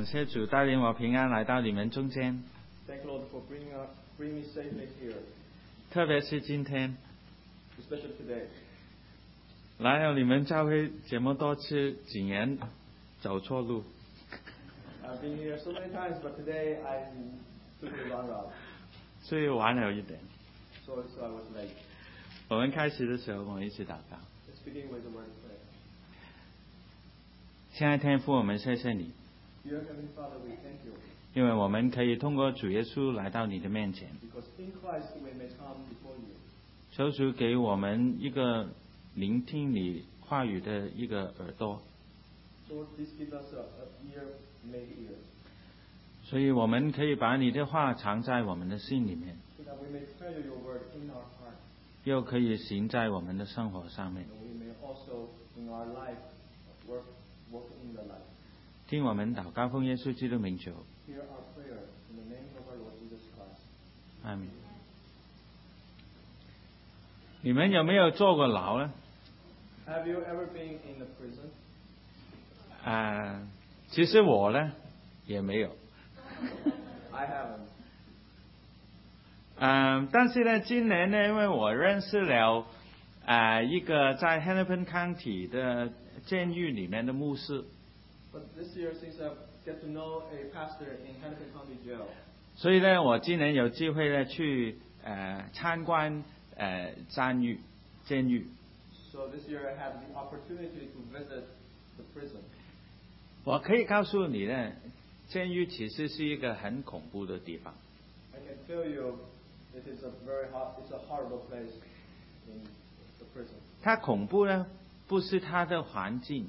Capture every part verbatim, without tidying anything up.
谢主带领我平安来到你们中间。 Thank Lord for bringing, us, bringing me safely here, 特别是今天 especially today. 来了你们教会这么多次，竟然走错路。 I've been here so many times, but today I took the wrong route. 所以晚了一点。 So, so I was late. 我们开始的时候，我们一起祷告。 Let's begin with the word of prayer. 亲爱的天父，我们谢谢你， Dear Heavenly Father, we thank you 因为我们可以通过主耶稣来到你的面前。 because in Christ we may come before you. 求主给我们一个聆听你话语的一个耳朵， Lord, please give us a, a ear, made ear, 所以我们可以把你的话藏在我们的心里面， so that we may treasure your word in our heart, 又可以行在我们的生活上面。 and we may also in our life work, work in the life. 听我们祷告，奉耶稣基督名求， Hear our prayer in the name of our Lord Jesus Christ. 阿门。你们有没有坐过牢呢？ Have you ever been in a prison? 啊、其实我呢也没有。 I haven't. 嗯、但是呢，今年呢，因为我认识了啊、一个在 Hennepin County 的监狱里面的牧师， But this year, since I get to know a pastor in Hennepin County Jail, 所以呢，我今年有机会呢去呃参观呃监狱监狱。 so this year I had the opportunity to visit the prison. 我可以告诉你呢，监狱其实是一个很恐怖的地方。 I can tell you, it is a very hot, it's a horrible place in the prison. 它恐怖呢，不是它的环境，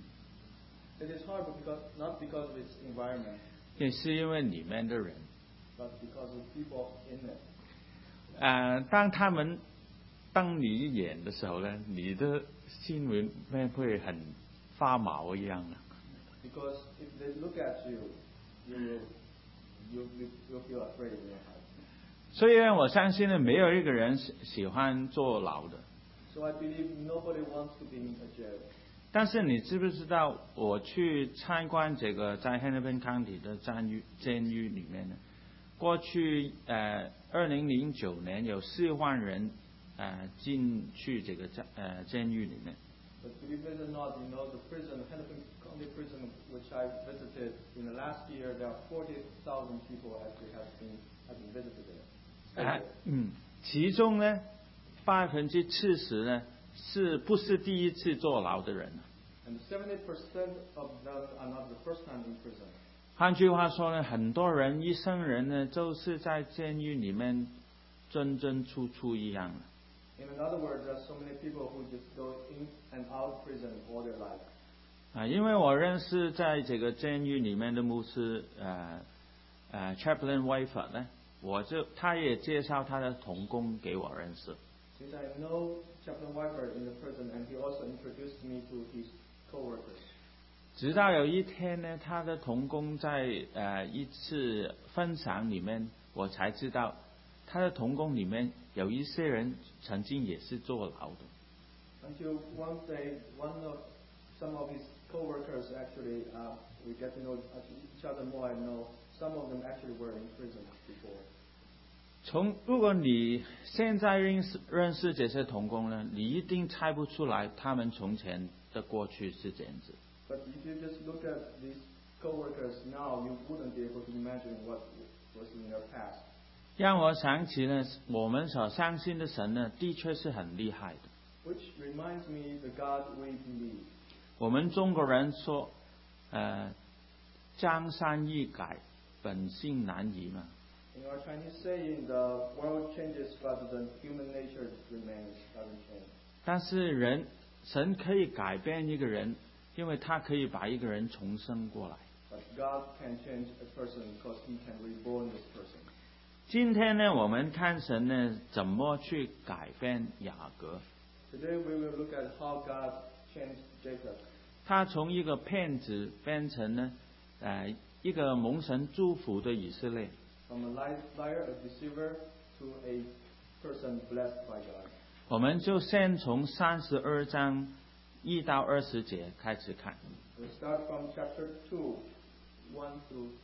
It is horrible because not because of its environment, 也是因为里面的人。 but because of people in it. 呃，当他们当你演的时候呢，你的心里面会很发毛一样的。 Because if they look at you, you will, you, you, you'll feel afraid in your heart. 所以呢，我相信呢，没有一个人喜喜欢坐牢的。 So I believe nobody wants to be in a jail. 但是你知不知道，我去参观这个在 Hennepin County 的监狱监狱里面呢？过去呃，二零零九年有四万人呃进去这个监呃监狱里面。 But believe it or not, you know, the prison, Hennepin County Prison, which I visited in the last year, there are forty thousand people actually have been have been visited there. 啊，嗯，其中呢，百分之七十呢，是不是第一次坐牢的人？ And seventy percent of them are not the first time in prison. 换句话说呢，很多人一生人呢，就是在监狱里面进进出出一样的。 In other words, there are so many people who just go in and out prison all their life. 啊，因为我认识在这个监狱里面的牧师，呃呃 Chaplain Wyfer 呢，我就他也介绍他的同工给我认识。 Since I know Chaplain Wyfer in the prison, and he also introduced me to his co-workers. 直到有一天呢，他的同工在呃一次分享里面，我才知道他的同工里面有一些人曾经也是坐牢的。 Until one day, one of some of his co-workers actually, uh, we get to know each other more and know some of them actually were in prison before. 从如果你现在认识认识这些同工呢，你一定猜不出来他们从前的过去是怎样子。 But if you just look at these co-workers now, you wouldn't be able to imagine what was in their past. 让我想起呢，我们所相信的神呢，的确是很厉害的。 Which reminds me the God we believe. 我们中国人说，呃，江山易改，本性难移嘛。 In our Chinese saying, the world changes, but the human nature remains, doesn't change. 但是人，神可以改变一个人，因为他可以把一个人重生过来。 But God can change a person because He can reborn this person. 今天呢，我们看神呢怎么去改变雅各。 Today we will look at how God changed Jacob. 他从一个骗子变成呢，呃，一个蒙神祝福的以色列。 From a liar, liar, a deceiver, to a person blessed by God. 我们就先从三十二章一到二十节开始看。 We start from chapter two, one to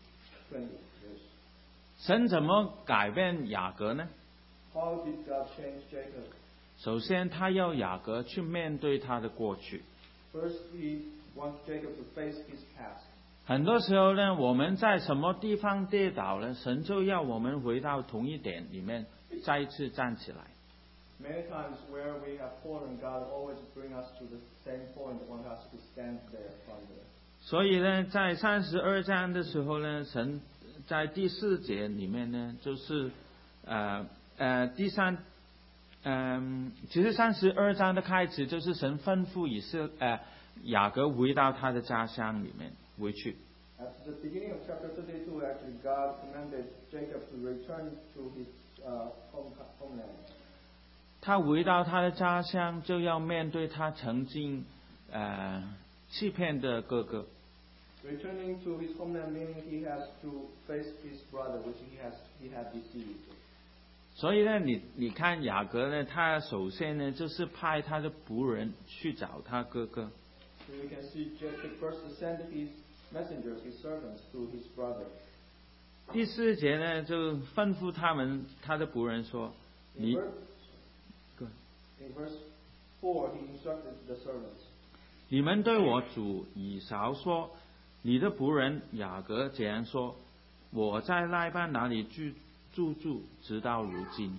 twenty verse. 神怎么改变雅各呢？ How did God change Jacob? 首先，他要雅各去面对他的过去。 First, He wants Jacob to face his past. 很多时候呢，我们在什么地方跌倒了，神就要我们回到同一点里面，再一次站起来。 Many times where we have fallen, God always bring us to the same point, want us to stand there from there. 所以呢，在三十二章的时候呢，神在第四节里面呢，就是呃呃第三，嗯、呃，其实三十二章的开始就是神吩咐以色呃雅各回到他的家乡里面回去。 At the beginning of chapter thirty-two, actually, God commanded Jacob to return to his uh, home, homeland. 他回到他的家乡，就要面对他曾经呃欺骗的哥哥。 Returning to his homeland, meaning he has to face his brother, which he has he had deceived. 所以呢，你你看雅各呢，他首先呢就是派他的仆人去找他哥哥。 So we can see Jacob first send his messengers, his servants, to his brother. 第四节呢，就吩咐他们他的仆人说：“ In 你 verse, in verse four, he instructed the servants. 你们对我主以扫说，你的仆人雅各这样说：我在拉班那里居住住，直到如今。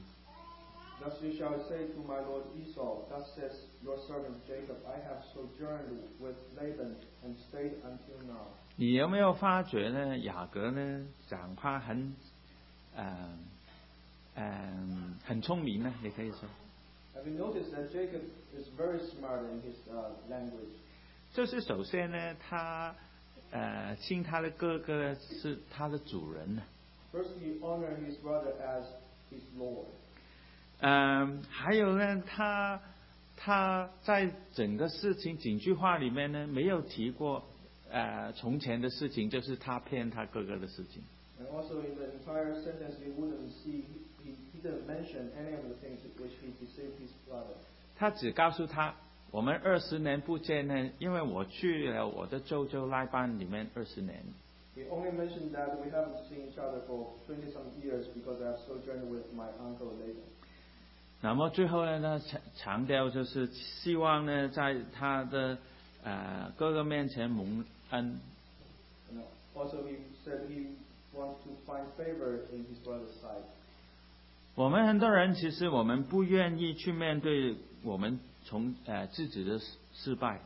Thus you shall say to my lord Esau, Thus says your servant Jacob, I have sojourned with Laban and stayed until now. 你有没有发觉呢？雅各呢，讲话很，呃，嗯，很聪明呢？你可以说， Have you noticed that Jacob is very smart in his uh, language? 就是首先呢，他呃称他的哥哥是他的主人呢。 First, he honored his brother as his lord. 嗯，还有呢，他他在整个事情整句话里面呢，没有提过呃从前的事情，就是他骗他哥哥的事情。 And also in the entire sentence, you wouldn't see, he, he didn't mention any of the things which he deceived his brother. 他只告诉他，我们二十年不见呢，因为我去了我的舅舅拉班里面二十年。 He only mentioned that we haven't seen each other for twenty some years because I have sojourned with my uncle Laban. 那么最后呢，他强强调就是希望呢，在他的呃哥哥面前蒙恩。 And also he said he wants to find favor in his brother's sight. 我们很多人其实我们不愿意去面对我们从呃自己的失败。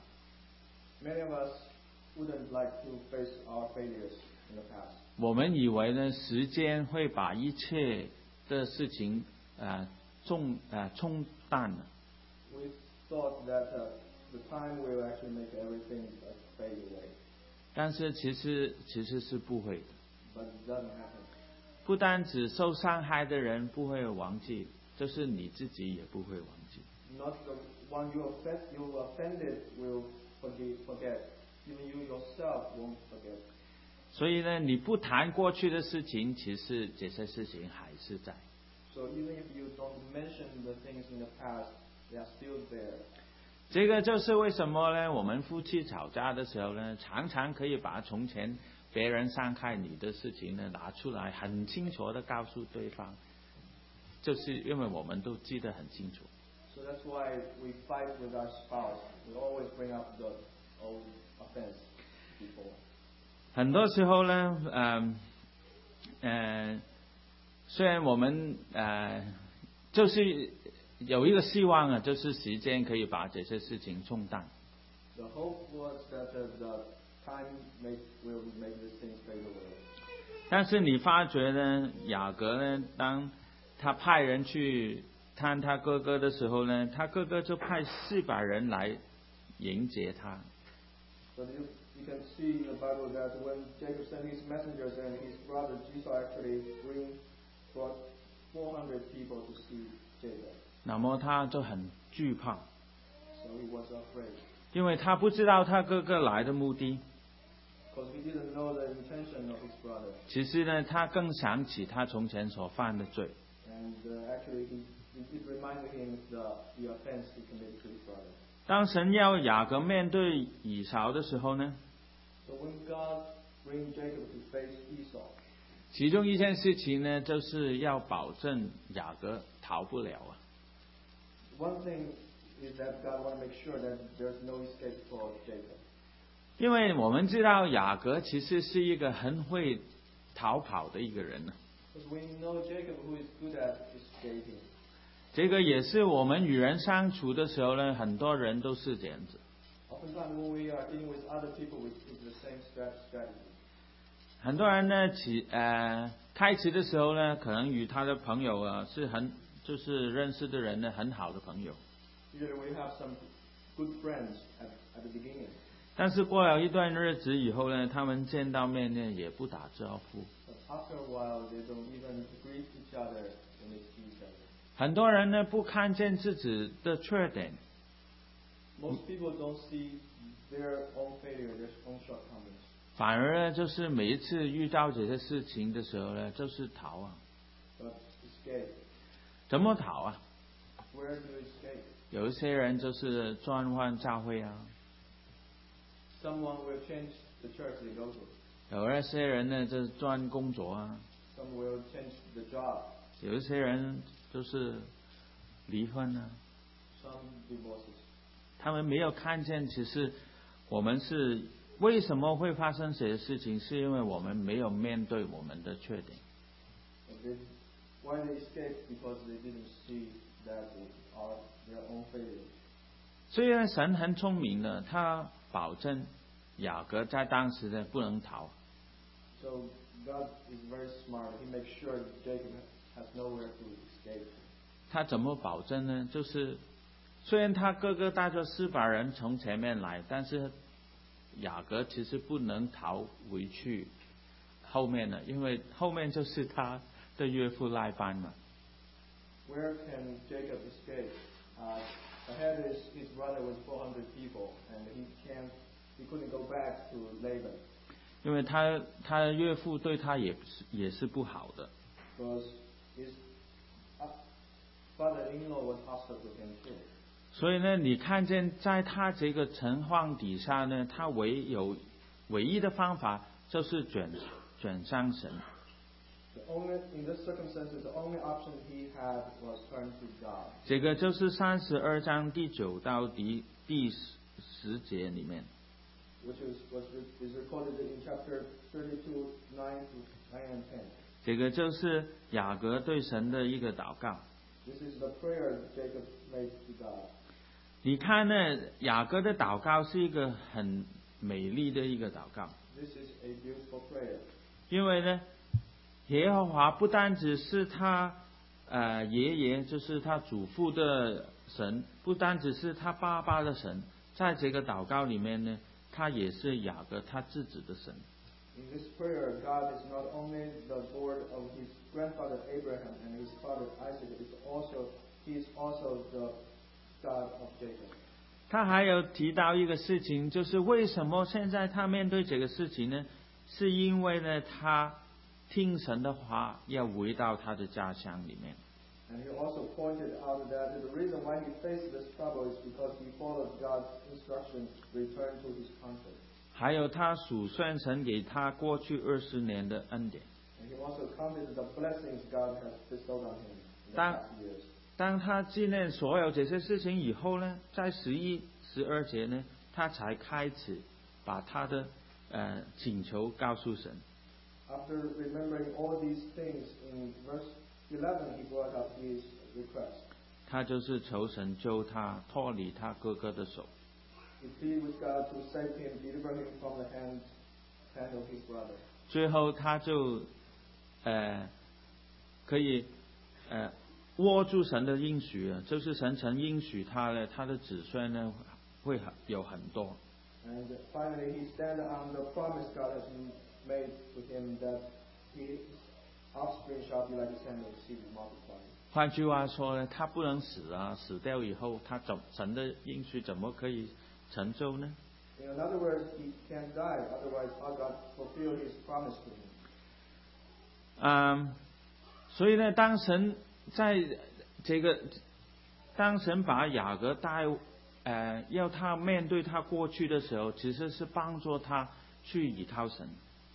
Many of us wouldn't like to face our failures in the past. 我们以为呢，时间会把一切的事情呃冲呃冲淡了。 We thought that uh, the time will actually make everything uh, fade away, 但是其实其实是不会的。 but it doesn't happen. 不单只受伤害的人不会忘记，就是你自己也不会忘记。 Not the one you offend, you offended will forget, forget. Even you yourself won't forget. 所以呢，你不谈过去的事情，其实这些事情还是在。 So even if you don't mention the things in the past, they are still there. 这个就是为什么呢？我们夫妻吵架的时候呢，常常可以把从前别人伤害你的事情呢拿出来，很清楚的告诉对方，就是因为我们都记得很清楚。 So that's why we fight with our spouse. We always bring up the old offense before. 很多时候呢，嗯呃，虽然我们呃，就是有一个希望啊，就是时间可以把这些事情冲淡。 The hope was that uh, the time make, will make these things fade away. 但是你发觉呢，雅各呢，当他派人去探他哥哥的时候呢，他哥哥就派四百人来迎接他。 But you, you can see in the Bible that when Jacob sent his messengers and his brother Esau actually bring brought four hundred people to see Jacob. 那么他就很惧怕， So he was afraid 因为他不知道他哥哥来的目的。 because he didn't know the intention of his brother. 其实呢，他更想起他从前所犯的罪。 And uh, actually, he, it reminded him the, the offense he committed to his brother. 当神要雅各面对以扫的时候呢， So when God bring Jacob to face Esau, 其中一件事情呢，就是要保证雅各逃不了啊。 One thing is that God want to make sure that there's no escape for Jacob. 因为我们知道雅各其实是一个很会逃跑的一个人呢。 Because we know Jacob who is good at escaping. 这个也是我们与人相处的时候呢，很多人都是这样子。 Oftentimes when we are dealing with other people, we use the same strategy. 很多人呢，起呃开始的时候呢，可能与他的朋友啊是很就是认识的人呢很好的朋友。 Usually we have some good friends at at the beginning. 但是过了一段日子以后呢，他们见到面呢也不打招呼。 But after a while, they don't even greet each other when they see each other. 很多人呢不看见自己的缺点。 Most people don't see their own failure, their own shortcomings. 反而呢，就是每一次遇到这些事情的时候呢，就是逃啊。 But escape. 怎么逃啊？ Where do you escape? 有一些人就是转换教会啊。 Someone will change the church they go to. 有一些人呢，就是转工作啊。 Some will change the job. 有一些人就是离婚啊。 Some divorces. 他们没有看见，其实我们是为什么会发生这些事情，是因为我们没有面对我们的缺点。 They, why they escaped? Because they didn't see that they are their own failure. 虽然神很聪明的，他保证雅各在当时呢不能逃。 So God is very smart. He makes sure Jacob has nowhere to escape. 他怎么保证呢？就是虽然他哥哥带着四百人从前面来，但是雅各其实不能逃回去后面了，因为后面就是他的岳父拉班嘛。 Where can Jacob escape? Uh, ahead is his brother with four hundred people, and he can't, he couldn't go back to Laban. 因为他他的岳父对他也是也是不好的。 Because his father-in-law was hostile to him too. 所以呢，你看见在他这个情况底下呢，他唯有唯一的方法就是转转向神。 The only, in this circumstances, the only option he had was turn to God. 这个就是三十二章第九到第第十节里面。 Which is was is recorded in chapter thirty-two, nine to nine and ten. 这个就是雅各对神的一个祷告。 This is the prayer Jacob made to God. 你看呢，雅各的祷告是一个很美丽的一个祷告。 This is a beautiful prayer. 因为呢，耶和华不单只是他呃爷爷，就是他祖父的神，不单只是他爸爸的神，在这个祷告里面呢，他也是雅各他自己的神。 In this prayer, God is not only the Lord of his grandfather Abraham and his father Isaac, it's also he is also the God of Jacob. 他还有提到一个事情，就是为什么现在他面对这个事情呢？是因为呢，他听神的话，要回到他的家乡里面。 And he also pointed out that the reason why he faced this trouble is because he followed God's instruction to return to his country. 还有他数算神给他过去二十年的恩典。 And he also counted the blessings God has bestowed on him in the 当 past years. 当他纪念所有这些事情以后呢，在十一、十二节呢，他才开始把他的呃请求告诉神。 After remembering all these things, in verse eleven, he brought up his request. 他就是求神救他，脱离他哥哥的手。 He pleaded with God to save him, deliver him from the hand, hand of his brother. 最后他就呃可以呃握住神的应许了，就是神曾应许他的，他的子孙呢会很有很多。 And finally, he stands on the promise God has made to him that his offspring shall be like the sand of the sea, multiplying. 换句话说呢，他不能死啊，死掉以后，他怎神的应许怎么可以成就呢？ In other words, he can't die, otherwise how God fulfill his promise to him. 嗯，所以呢，当神在这个，当神把雅各带，呃，要他面对他过去的时候，其实是帮助他去依靠神。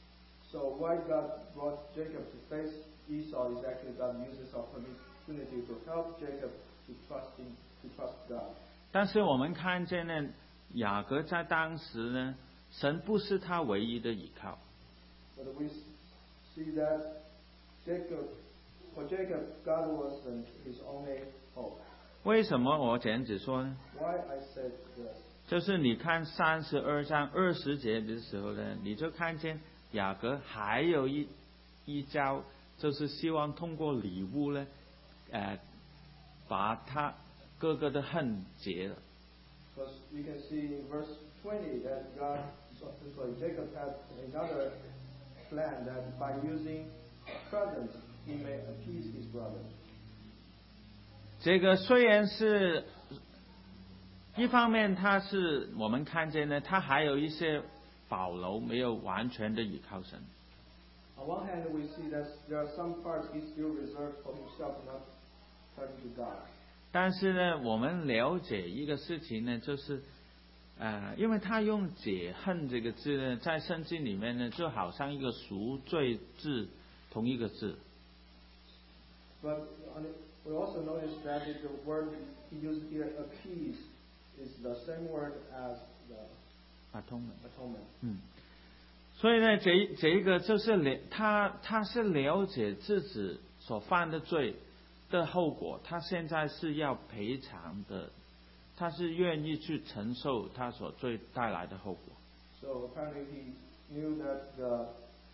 So why God brought Jacob to face Esau is actually God uses opportunity to help Jacob to trust in to trust God. 但是我们看见呢，雅各在当时呢，神不是他唯一的依靠。 But we see that Jacob, for Jacob, God wasn't his only hope. 为什么我这样子说呢？ Why I said this? 就是你看三十二章二十节的时候呢，你就看见雅各还有一一招，就是希望通过礼物呢，呃，把他哥哥的恨结了。 Because you can see in verse twenty that God, sorry, Jacob had another plan that by using presents he may appease his brother. 这个虽然是一方面，他是我们看见呢，他还有一些保留，没有完全的依靠神。 On one hand, we see that there are some parts he still reserved for himself, not turning to God. 但是呢，我们了解一个事情呢，就是呃，因为他用解恨这个字呢，在圣经里面呢，就好像一个赎罪字，同一个字。 But we also notice that the word he used here, appease, is the same word as the atonement。 atonement. 嗯，所以呢，这这一个就是了，他他是了解自己所犯的罪的后果，他现在是要赔偿的，他是愿意去承受他所罪带来的后果。 So apparently he knew that the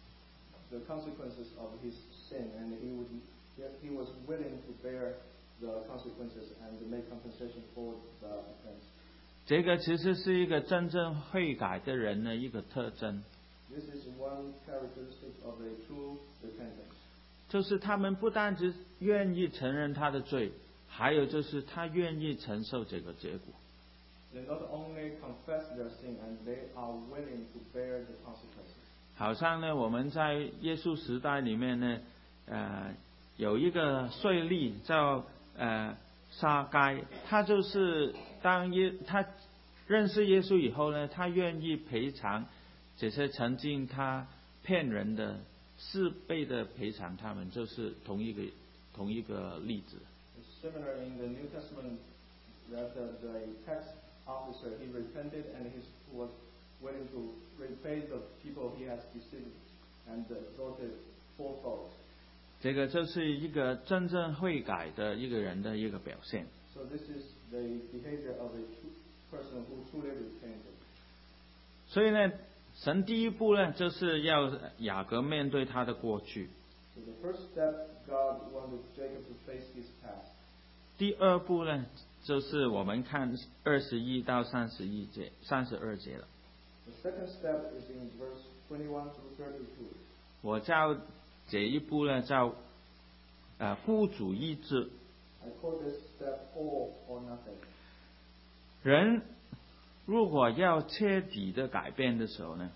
the consequences of his sin, and he would he was willing to bear the consequences and to make compensation for the offense. 这个其实是一个真正悔改的人的一个特征， This is one characteristic of a true repentance. 就是他们不单只愿意承认他的罪，还有就是他愿意承受这个结果。 They not only confess their sin, and they are willing to bear the consequences. 好像呢，我们在耶稣时代里面呢，呃，有一个税吏叫呃撒该，他就是当耶他认识耶稣以后呢，他愿意赔偿这些曾经他骗人的四倍的赔偿，他们就是同一个同一个例子。 Similar in the New Testament, that the, the tax officer he repented and he was willing to repay the people he has deceived and extorted fourfold. 这个就是一个真正悔改的一个人的一个表现。 So this is the behavior of a true person who truly repented. 所以呢，神第一步呢，就是要雅各面对他的过去； So the first step, God wanted Jacob to face his past. 第二步呢，就是我们看二十一到三十一节、三十二节了。 The second step is in verse twenty-one to thirty-two. 我叫这一步呢，叫呃孤主意志。 I call this step all or nothing. 人如果要彻底的改变的时候呢，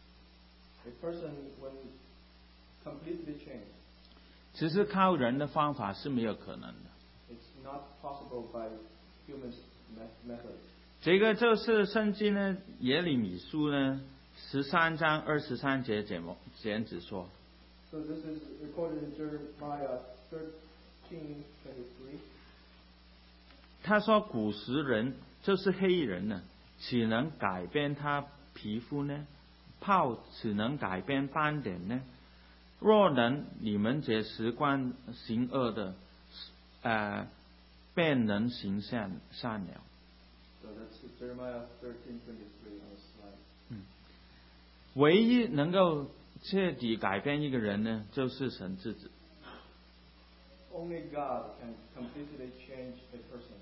A person when completely changed, 其实靠人的方法是没有可能的。 it's not possible by human method. 这个就是圣经呢，耶利米书呢十三章二十三节这么这样子说。 So this is recorded in Jeremiah thirteen twenty-three. 他说：“古时人就是黑人呢，岂能改变他皮肤呢？泡岂能改变斑点呢？若能，你们这习惯行恶的，呃，便能行善善了。” So that's Jeremiah thirteen twenty-three on the slide. 嗯，唯一能够彻底改变一个人呢，就是神自己。 Only God can completely change a person.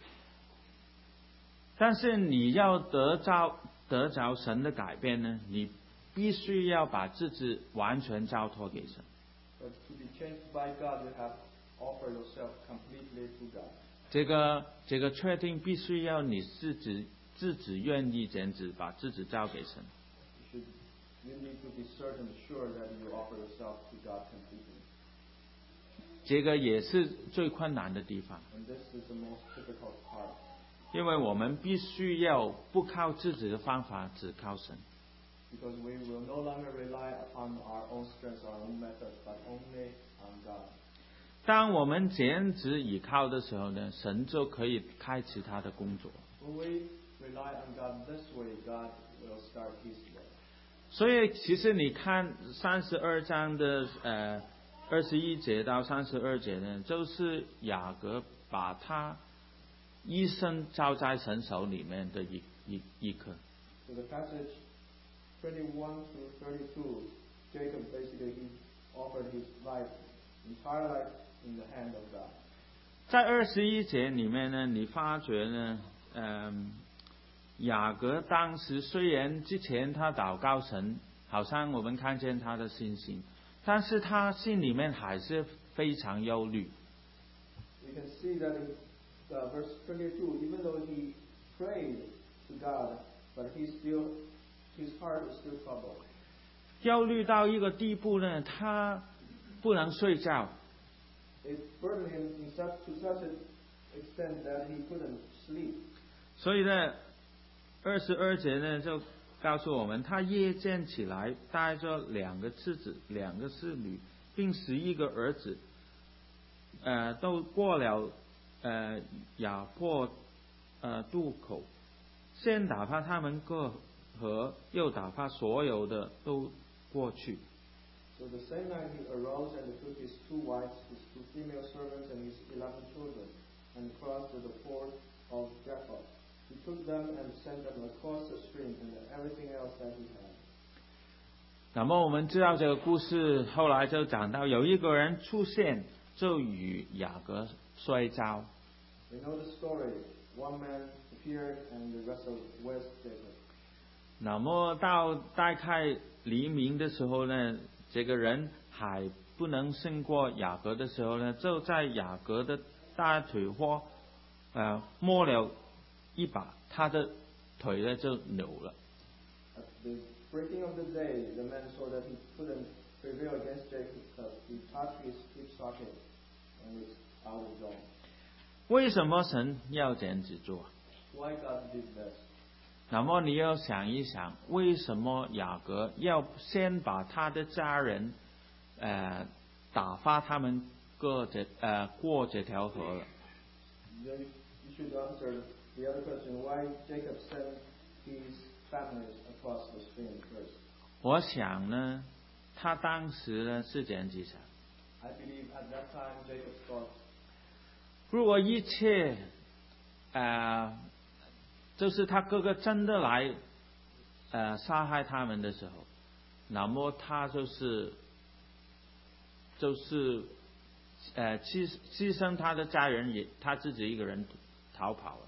但是你要得着得着神的改变呢，你必须要把自己完全交托给神。 But to be changed by God, you have to offer yourself completely to God. 这个这个确定必须要你自己自己愿意这样子把自己交给神。 You should, you need to be certain, sure that you offer yourself to God completely. 这个也是最困难的地方， And this is the most difficult part. 因为我们必须要不靠自己的方法，只靠神。 because we will no longer rely upon our own strength, our own methods, but only on God. 当我们这样子倚靠的时候呢，神就可以开启他的工作。 When we rely on God this way, God will start His work. 所以其实你看三十二章的呃二十一节到三十二节呢，就是雅各把他一生交在神手里面的一一一刻。 So the passage twenty-one through thirty-two, Jacob basically he offered his life, entire life in the hand of God. 在二十一节里面呢，你发觉呢，嗯，雅各当时虽然之前他祷告神，好像我们看见他的信心，但是他心里面还是非常忧虑。 We can see that in uh, verse twenty-two, even though he prayed to God, but he still, his heart is still troubled. 忧虑到一个地步呢，他不能睡觉。 It burdened him in such, to such an extent that he couldn't sleep. 所以呢，二十二节呢就告诉我们，他夜间起来，带着两个妻子、两个侍女，并十一个儿子，呃，都过了呃雅珀呃渡口，先打发他们过河，又打发所有的都过去。 So the same night he arose and took his two wives, his two female servants, and his eleven children, and crossed to the ford of Japheth. He took them and sent them across the stream and everything else that he had. 那么我们知道这个故事，后来就讲到有一个人出现，就与雅各摔跤。 We know the story. One man appeared and the rest of was Jacob. 那么到大概黎明的时候呢，这个人还不能胜过雅各的时候呢，就在雅各的大腿或呃摸了一把，他的腿呢就扭了。 At the breaking of the day, the man saw that he couldn't prevail against Jacob because he touched his hip socket and was out of joint. 为什么神要这样子做？ Why God did this? 那么你要想一想，为什么雅各要先把他的家人，呃，打发他们过这呃过这条河了？ Then you should answer the other question: Why Jacob sent his families across the stream first? 我想呢，他当时呢是这样子想： I believe at that time Jacob thought, 如果一切，呃，就是他哥哥真的来，呃，杀害他们的时候，那么他就是，就是，呃，牺牺牲他的家人也，他自己一个人逃跑了。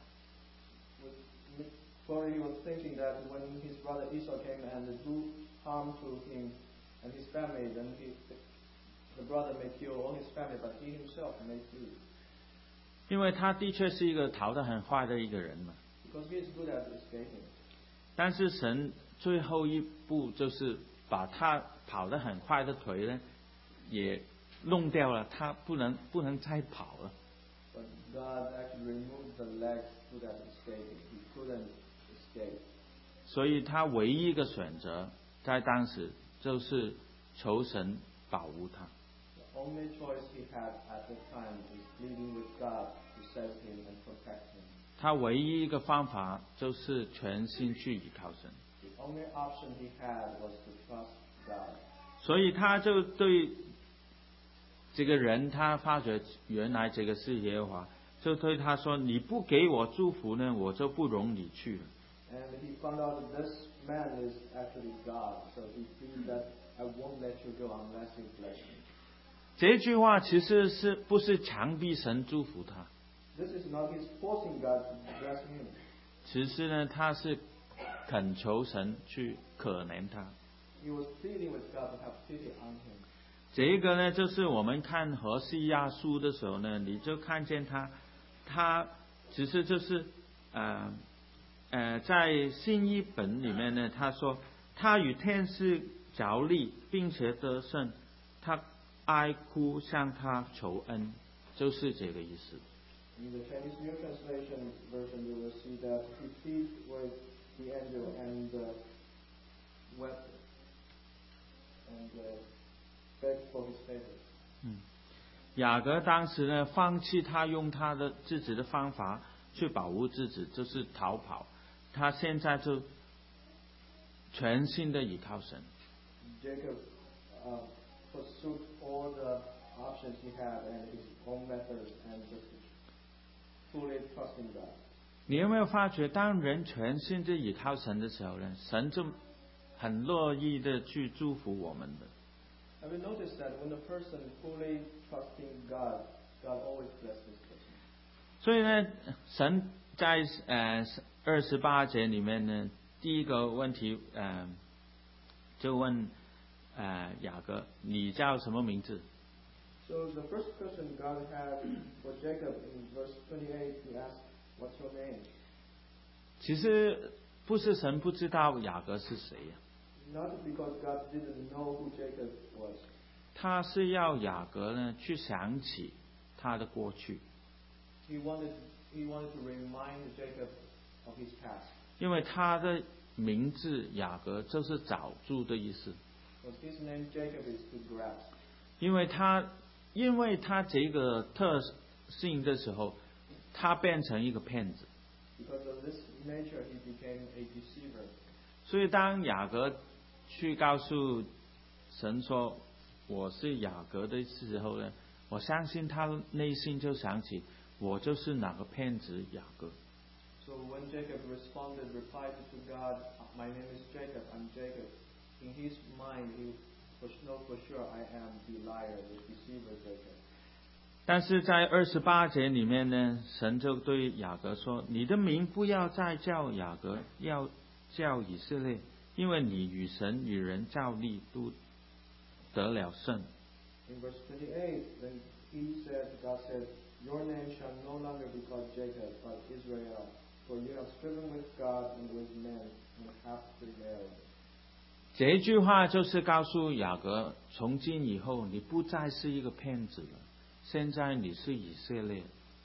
Probably he was thinking that when his brother Esau came and do harm to him and his family, then he, the brother may kill all his family, but he himself may flee. 因为他的确是一个逃得很快的一个人嘛。 Because he is good at escaping. 但是神最后一步就是把他跑得很快的腿呢，也弄掉了，他不能不能再跑了。 But God actually removed the legs to that escaping. He couldn't escape. 所以他唯一一个选择，在当时就是求神保护他。 The only choice he had at the time is pleading with God to save him and protect him. 他唯一一个方法就是全心去依靠神。 The only option he had was to trust God. 所以他就对这个人，他发觉原来这个是耶和华，就对他说：“你不给我祝福呢，我就不容你去了。” And he found out that this man is actually God, so he pleaded that I won't let you go unless you bless me. 这句话其实是不是强逼神祝福他？ This is not his forcing God to bless him. 其实呢，他是恳求神去可怜他。 He was pleading with God to have pity on him. 这个呢，就是我们看何西亚书的时候呢，你就看见他，他其实就是呃呃，在新译本里面呢，他说他与天使角力，并且得胜，他哀哭向他求恩，就是这个意思。 In the Chinese New Translation version, you will see that he pleads with the angel and uh, wept and uh, begged for his favor. 嗯，雅各当时呢，放弃他用他的自己的方法去保护自己，就是逃跑。他现在就全心的倚靠神。 Jacob uh, pursued all the options he had and his own methods and just fully trusting God. 你有没有发觉，当人全心的倚靠神的时候呢，神就很乐意的去祝福我们的。 Have you noticed that when the person fully trusting God, God always blesses this person? 所以呢，神在呃二十八节里面呢，第一个问题呃就问呃雅各，你叫什么名字？ So the first question God had for Jacob in verse twenty-eight, He asked, "What's your name?" 其实不是神不知道雅各是谁呀、 Not because God didn't know who Jacob was. 他是要雅各呢去想起他的过去， He wanted He wanted to remind Jacob of his past. 因为他的名字雅各就是找住的意思， Because his name Jacob is to grasp. 因为他因为他这个特性的时候，他变成一个骗子。 Because of this nature, he became a deceiver. 所以当雅各去告诉神说我是雅各的时候呢，我相信他内心就想起我就是那个骗子雅各。 So when Jacob responded, replied to God, "My name is Jacob. I'm Jacob." In his mind, he was know for sure, I am the liar, the deceiver Jacob. 但是在二十八节里面呢，神就对雅各说：“你的名不要再叫雅各，要叫以色列，因为你与神与人照例都得了胜。” In verse twenty-eight, when he said, God said, "Your name shall no longer be called Jacob, but Israel, for you have striven with God and with men, and have prevailed." 这一句话就是告诉雅各，从今以后你不再是一个骗子了，现在你是以色列。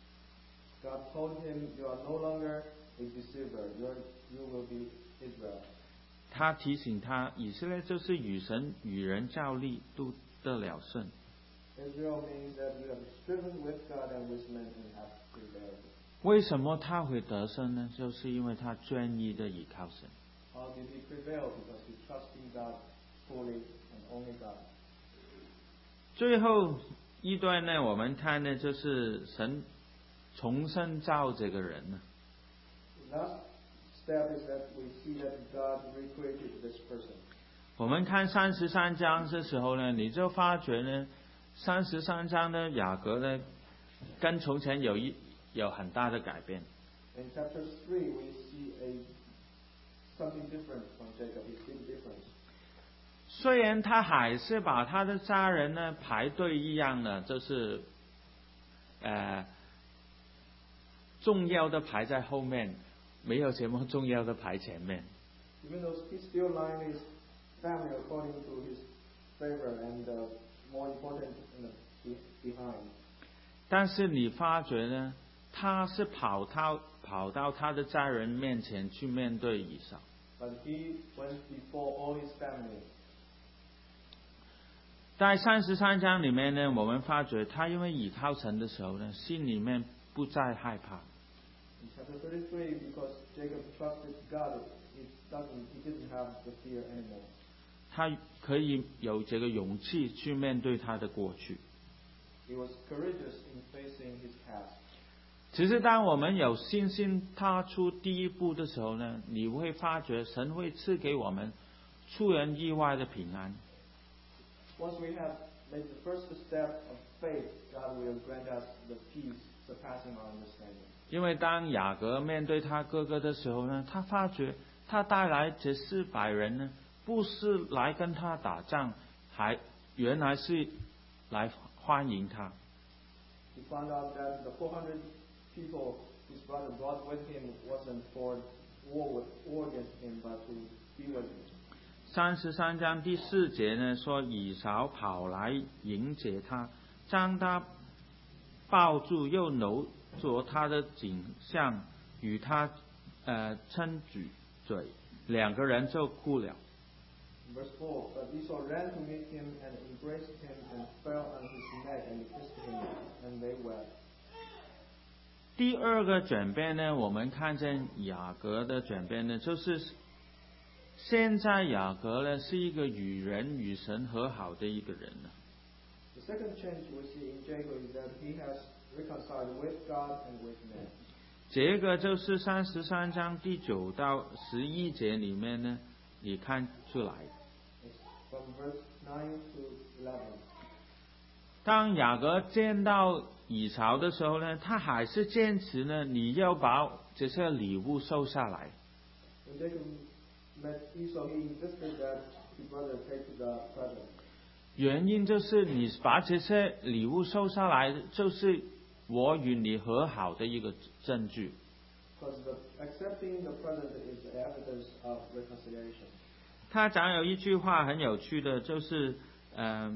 God told him, "You are no longer a deceiver. You're, you will be Israel." 他提醒他，以色列就是与神与人照例都得了胜。 Israel means that you have striven with God and with men and have prevailed. 为什么他会得胜呢？就是因为他专一的倚靠神。 How did he prevail? Because he trusted God fully and only God. 最后一段呢，我们看呢，就是神重新造这个人呢。 The last step is that we see that God recreated this person. 我们看三十三章的时候呢，你就发觉呢，三十三章的雅各呢，跟从前有一有很大的改变。 In chapter three, we see a something different from Jacob. He did different. 虽然他还是把他的家人呢排队一样的，就是呃重要的排在后面，没有什么重要的排前面。 Even though he still lined his family according to his favor and uh, more important in the behind. 但是你发觉呢，他是跑到跑到他的家人面前去面对以扫。 But he went before all his family. 在三十三章里面呢，我们发觉他因为倚靠神的时候呢，心里面不再害怕。 In chapter thirty-three, because Jacob trusted God, he doesn't, he didn't have the fear anymore. 他可以有这个勇气去面对他的过去。 He was courageous in facing his past. 其实，当我们有信心踏出第一步的时候呢，你会发觉神会赐给我们出人意外的平安。 Once we have made the first step of faith, God will grant us the peace surpassing our understanding. 因为当雅各面对他哥哥的时候呢，他发觉他带来这四百人呢，不是来跟他打仗，还原来是来欢迎他。 He found out that the four hundred people his brother brought with him wasn't for war with war against him, but to be with him. 三十三章第四节呢说，以扫跑来迎接他，将他抱住，又搂着他的颈项，与他呃亲嘴嘴，两个人就哭了。 Verse four, but Esau ran to meet him and embraced him and fell on his neck and kissed him, and they wept. 第二个转变呢，我们看见雅各的转变呢，就是现在雅各呢是一个与人与神和好的一个人了。 The second change we see in Jacob is that he has reconciled with God and with men. 这个就是三十三章第九到十一节里面呢，你看出来。 From verse nine to eleven. 当雅各见到以扫的时候呢，他还是坚持呢，你要把这些礼物收下来。 When Jacob met Esau, he insisted that his brother take the present. 原因就是你把这些礼物收下来，就是我与你和好的一个证据。 Because the, accepting the present is evidence of reconciliation. 他讲有一句话很有趣的，就是嗯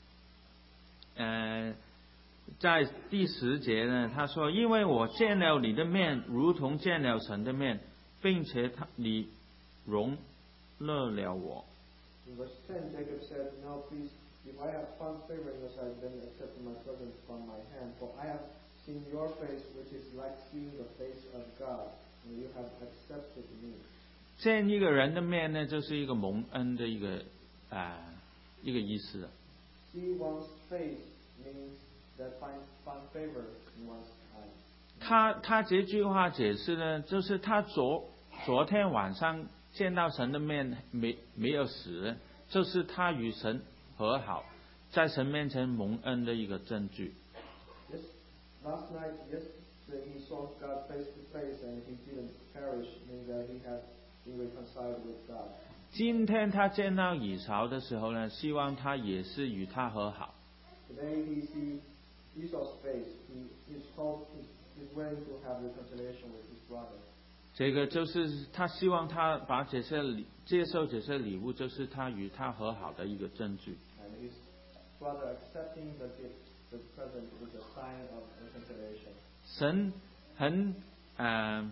呃。呃在第十节呢，他说：“因为我见了你的面，如同见了神的面，并且他你容乐了我。” In verse ten, Jacob said, "Now please, if I have found favor in your sight, then accept my present from my hand. For I have seen your face, which is like seeing the face of God, and you have accepted me." 见一个人的面呢，就是一个蒙恩的一个啊、呃、一个意思。 See one's face means that find find favor in one's eyes. 他他这句话解释呢，就是他昨昨天晚上见到神的面没没有死，就是他与神和好，在神面前蒙恩的一个证据。 Yes, last night, yesterday he saw God face to face and he didn't perish, meaning that he had been reconciled with God. 今天他见到以扫的时候呢，希望他也是与他和好。 Today he sees Esau's face. He is told he is willing to have reconciliation with his brother. 这个就是他希望他把这些礼接受这些礼物，就是他与他和好的一个证据。 And his brother accepting the gift, the present, is a sign of reconciliation. 神很呃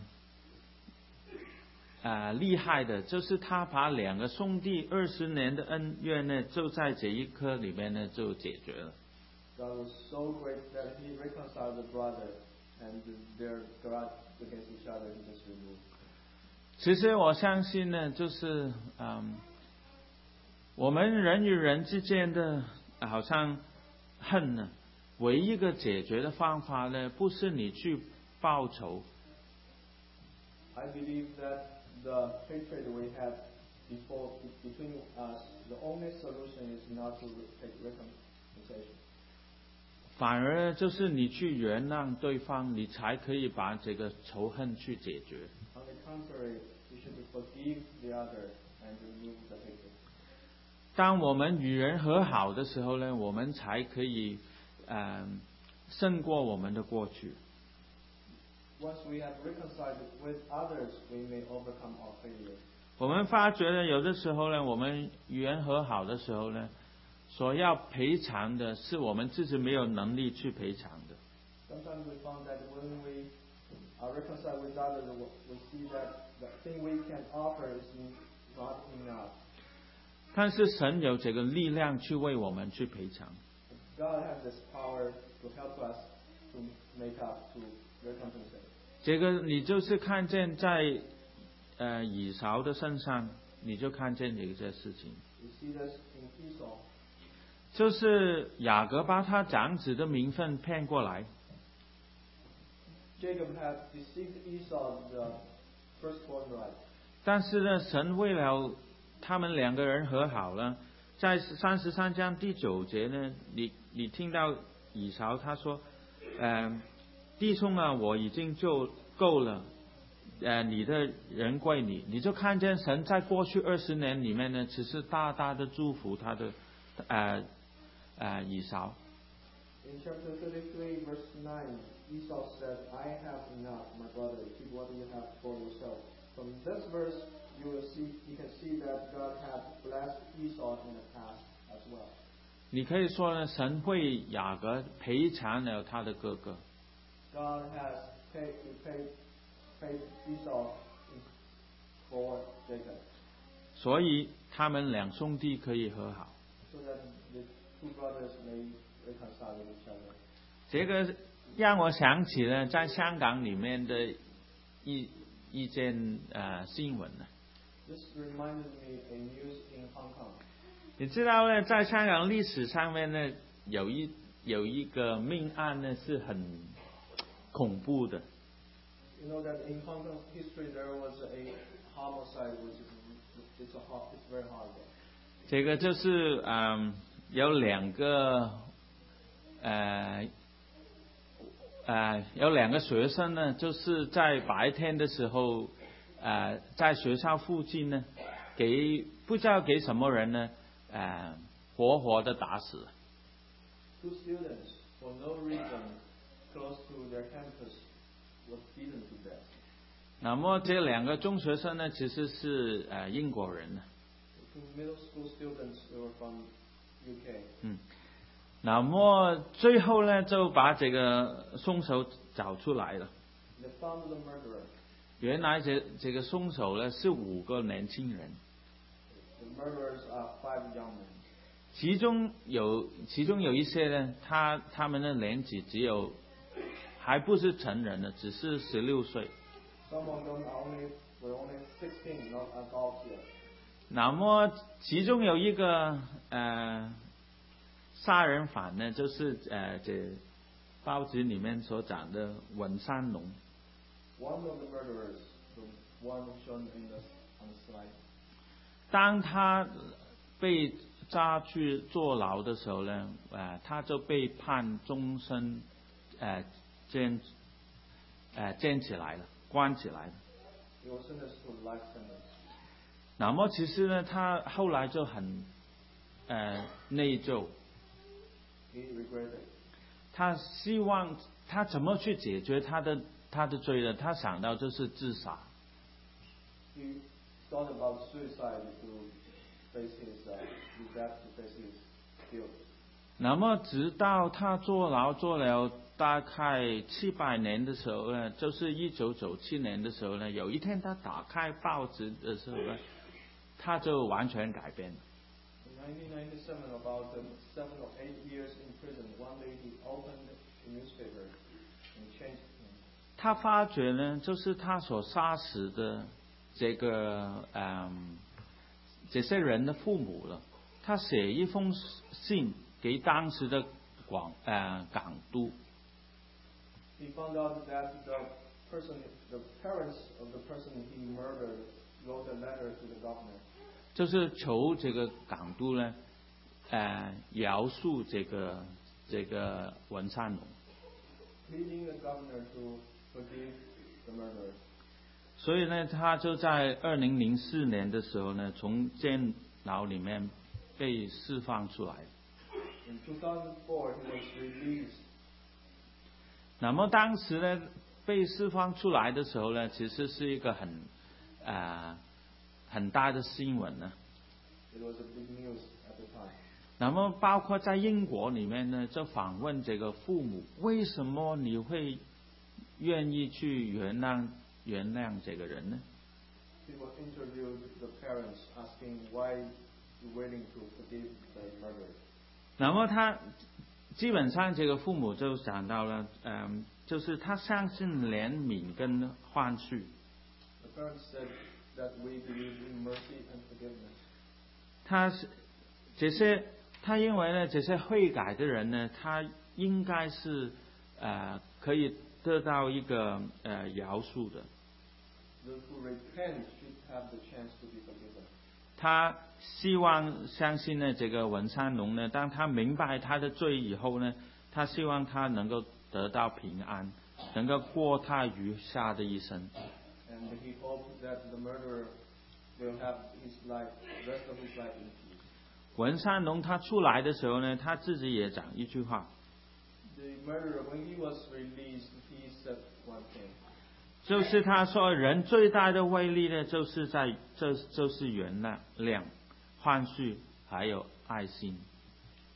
呃厉害的，就是他把两个兄弟二十年的恩怨呢，就在这一刻里面呢就解决了。 God was so great that he reconciled the brother and their grudge against each other he just removed. 其实我相信呢，就是嗯，我们人与人之间的好像恨呢，唯一一个解决的方法呢，不是你去报仇。 I believe that the hatred we have before between us, the only solution is not to take reconciliation. 反而就是你去原谅对方，你才可以把这个仇恨去解决。 On the contrary, we should forgive the other and remove the hatred. 当我们与人和好的时候呢，我们才可以呃胜过我们的过去。 Once we have reconciled with others, we may overcome our failure. 我们发觉呢，有的时候呢，我们与人和好的时候呢，所要赔偿的是我们自己没有能力去赔偿的。 Sometimes we found that when we are reconciled with others, we see that the thing we can offer is not enough. 但是神有这个力量去为我们去赔偿。 God has this power to help us to make up, to recompensate. 这个你就是看见在呃以扫的身上，你就看见这些事情。 We see this in Esau. 就是雅各把他长子的名分骗过来。 Jacob had deceived Esau, the firstborn right. 但是呢，神为了他们两个人和好了，在三十三章第九节呢，你你听到以扫他说，呃，弟兄啊，我已经就够了，呃，你的人归你，你就看见神在过去二十年里面呢，只是大大的祝福他的，呃呃以扫。 In chapter thirty-three, verse nine, Esau said, "I have enough, my brother. Keep what you have for yourself." From this verse, you will see, you can see that God had blessed Esau in the past as well. 你可以说呢，神为雅各赔偿了他的哥哥。 God has paid, paid, paid Esau for Jacob. 所以他们两兄弟可以和好。 So that the two brothers may reconcile with each other. 这个让我想起了在香港里面的一一件呃新闻呢。 This reminded me a news in Hong Kong. 你知道呢，在香港历史上面呢，有一有一个命案呢是很恐怖的。 You know that in Hong Kong history there was a homicide which is it's a it's very horrible. 这个就是嗯有两个呃呃有两个学生呢，就是在白天的时候呃在学校附近呢，给不知道给什么人呢呃活活的打死。 Two students for no reason close to their campus was beaten to death. 那么这两个中学生呢，其实是呃英国人呢。 Two middle school students who were from U K. 嗯，那么最后呢，就把这个凶手找出来了。 They found the murderer. 原来这这个凶手呢是五个年轻人。 The murderers are five young men. 其中有其中有一些呢，他他们的年纪只有还不是成人的，只是十六岁。 Some of them are only were only sixteen, not adults yet. 那么其中有一个呃杀人犯呢，就是呃这报纸里面所讲的文山龙。 One of the murderers, the one shown in the on the slide. 当他被抓去坐牢的时候呢，呃，他就被判终身，呃，监，呃，监起来了，关起来了。 He was sentenced to life sentence. 那么其实呢，他后来就很，呃，内疚。 He regretted. 他希望他怎么去解决他的他的罪呢？他想到就是自杀。 He thought about suicide to face his uh, his death, to face his guilt. 那么直到他坐牢坐了大概七百年的时候呢，就是一九九七年的时候呢，有一天他打开报纸的时候呢，他就完全改变了。 In nineteen ninety-seven, about um, seven or eight years in prison, one day he opened a newspaper and changed him. 他发觉呢，就是他所杀死的这个嗯这些人的父母了。他写一封信给当时的广呃港督。 He found out that the person, the parents of the person he murdered, wrote a letter to the governor. 就是求这个港督呢，呃，饶恕这个这个文山龙。 Pleading the governor to forgive the murderer. 所以呢，他就在二零零四年的时候呢，从监牢里面被释放出来。 In two thousand four, he was released. 那么当时呢，被释放出来的时候呢，其实是一个很啊、呃、很大的新闻呢。 It was a big news at the time. 那么包括在英国里面呢，就访问这个父母，为什么你会愿意去原谅原谅这个人呢？ People interviewed the parents, asking why you're willing to forgive the murderer. 那么他基本上这个父母就讲到了，嗯，就是他相信怜悯跟宽恕。 The parents said that we believe in mercy and forgiveness. 他是这些，他认为呢，这些悔改的人呢，他应该是呃可以得到一个呃饶恕的。 Those who repent should have the chance to be forgiven. 他希望相信呢，这个文山龙呢，当他明白他的罪以后呢，他希望他能够得到平安，能够过他余下的一生。 And he hoped that the murderer will have his life, rest of his life in peace. 文山龙他出来的时候呢，他自己也讲一句话。 The murderer, when he was released, he said one thing. 就是他说，人最大的威力呢，就是在这就是原谅、谅、宽恕，还有爱心。 The 'The most powerful weapon is forgiveness and love. ，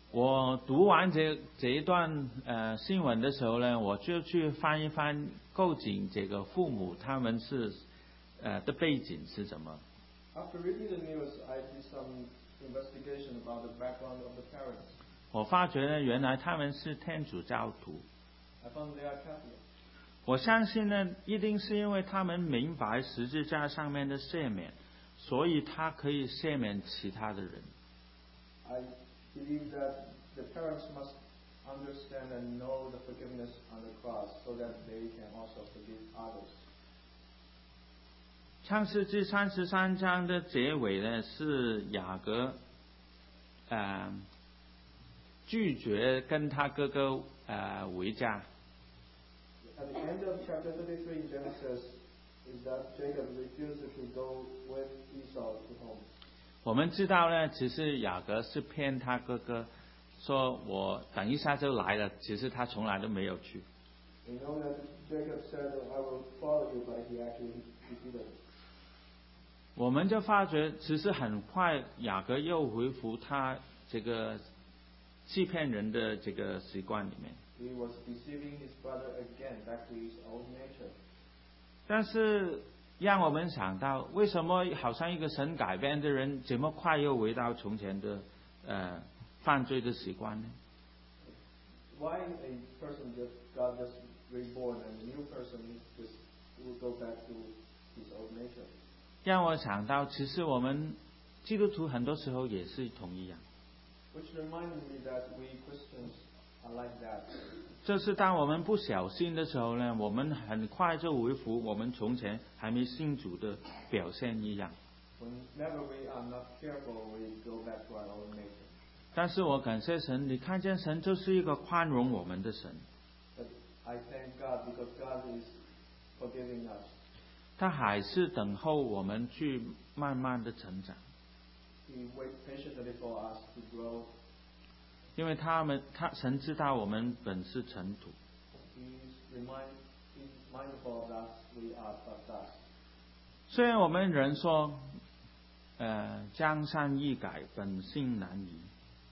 我读完这这一段呃新闻的时候呢，我就去翻一翻究竟这个父母他们是呃的背景是什么。 After reading the news, I did some investigation about the background of the parents. 我发觉呢，原来他们是天主教徒。 I found they are Catholic. 我相信呢，一定是因为他们明白十字架上面的赦免，所以他可以赦免其他的人。 I believe that the parents must understand and know the forgiveness on the cross so that they can also forgive others. 创世纪三十三章的结尾呢，是雅各呃拒绝跟他哥哥呃回家。 At the end of chapter thirty-three in Genesis is that Jacob refused to go with Esau to home. 我们知道呢，其实雅各是骗他哥哥，说我等一下就来了，其实他从来都没有去。 We know that Jacob said, "I will follow you," but he actually repeated. 我们就发觉，其实很快雅各又恢复他这个欺骗人的这个习惯里面。 He was deceiving his brother again, back to his old nature. 但是让我们想到，为什么好像一个神改变的人，这么快又回到从前的呃犯罪的习惯呢？ Why a person just God just reborn and a new person just will go back to his old nature? 让我想到，其实我们基督徒很多时候也是同一样。 Which reminded me that we Christians are like that. 就是当我们不小心的时候呢，我们很快就恢复我们从前还没信主的表现一样。 Whenever we are not careful, we go back to our old nature. 但是我感谢神，你看见神就是一个宽容我们的神。 But I thank God because God is forgiving us. 他还是等候我们去慢慢的成长。 He waits patiently for us to grow. 因为他们他神知道我们本是尘土。 He's remind, he's mindful of us. We are but dust. 虽然我们人说，呃，江山易改，本性难移。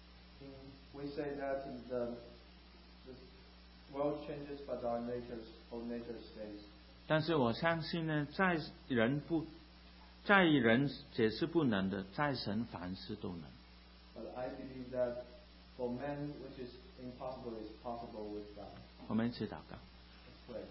We say that the, the world changes, but our nature's old nature stays. 但是我相信呢，在人不，在人解释不能的，在神凡事都能。 But I believe that for men, which is impossible, is possible with God. 我们一起祷告。 Let's pray.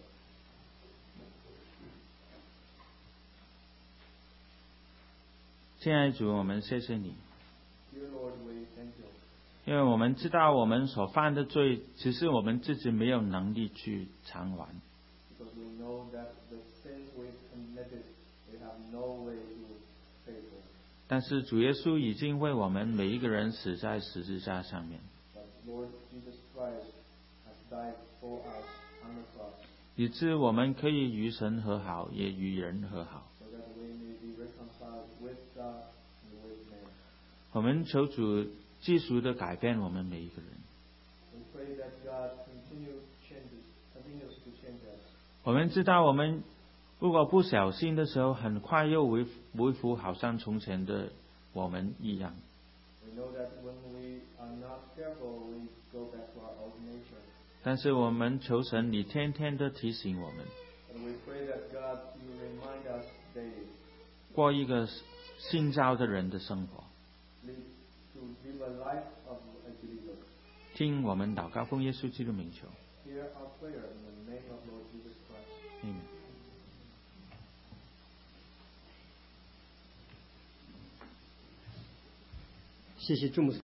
亲爱的主，我们谢谢你， Dear Lord, we thank you. 因为我们知道我们所犯的罪，其实我们自己没有能力去偿还。 Because we know that the sins we've committed, we have no way to pay for. 但是主耶稣已经为我们每一个人死在十字架上面， But Lord Jesus Christ has died for us on the cross, 以致我们可以与神和好，也与人和好。 so that we may be reconciled with God and with man. 我们求主继续的改变我们每一个人。 We pray that God continue changes, continues to change us. 我们知道，我们如果不小心的时候，很快又恢恢复好像从前的我们一样。 We know that when we are not careful, we go back to our old nature. 但是我们求神，你天天的提醒我们， And we pray that God, you remind us daily, 过一个信造的人的生活。 live, to live a life of a believer. 听我们祷告，奉耶稣基督名求。 Hear our prayer in the name of Lord Jesus Christ. Amen. 谢谢祝牧师。